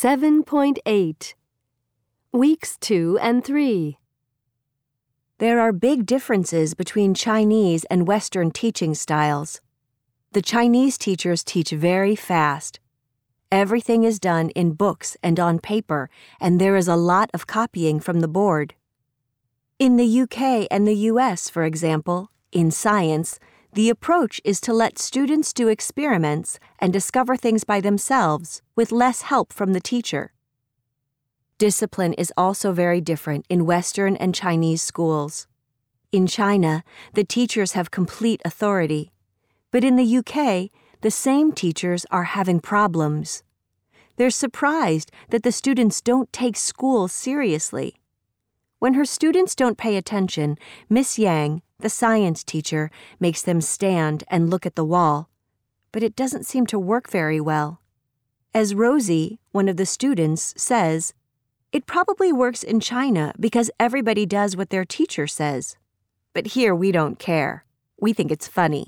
7.8 Weeks 2 and 3. There are big differences between Chinese and Western teaching styles. The Chinese teachers teach very fast. Everything is done in books and on paper, and there is a lot of copying from the board. In the UK and the US, for example, in science, the approach is to let students do experiments and discover things by themselves with less help from the teacher. Discipline is also very different in Western and Chinese schools. In China, the teachers have complete authority, but in the UK, the same teachers are having problems. They're surprised that the students don't take school seriously. When her students don't pay attention, Miss Yang, the science teacher, makes them stand and look at the wall, but it doesn't seem to work very well. As Rosie, one of the students, says, "It probably works in China because everybody does what their teacher says. But here we don't care. We think it's funny."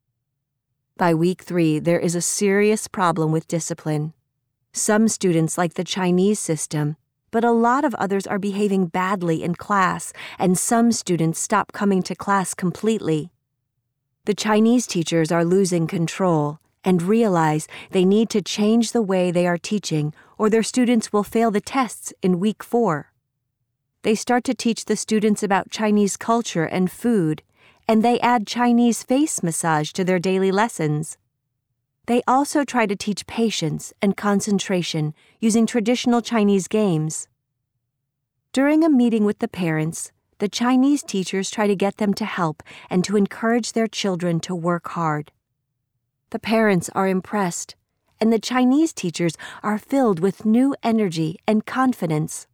By week 3, there is a serious problem with discipline. Some students like the Chinese system, but a lot of others are behaving badly in class, and some students stop coming to class completely. The Chinese teachers are losing control and realize they need to change the way they are teaching, or their students will fail the tests in week 4. They start to teach the students about Chinese culture and food, and they add Chinese face massage to their daily lessons. They also try to teach patience and concentration using traditional Chinese games. During a meeting with the parents, the Chinese teachers try to get them to help and to encourage their children to work hard. The parents are impressed, and the Chinese teachers are filled with new energy and confidence.